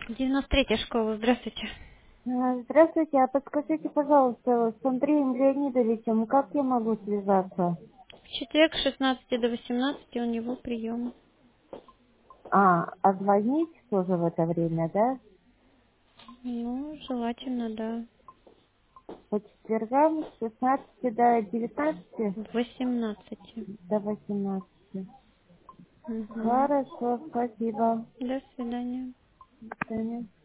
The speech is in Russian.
93-я школа, здравствуйте. Здравствуйте, а подскажите, пожалуйста, с Андреем Леонидовичем, как я могу связаться? В четверг с 16 до 18 у него прием. А звонить тоже в это время, да? Ну, желательно, да. По четвергам с 16 до 19, В 18. до 18. Угу. Хорошо, спасибо. До свидания. До свидания.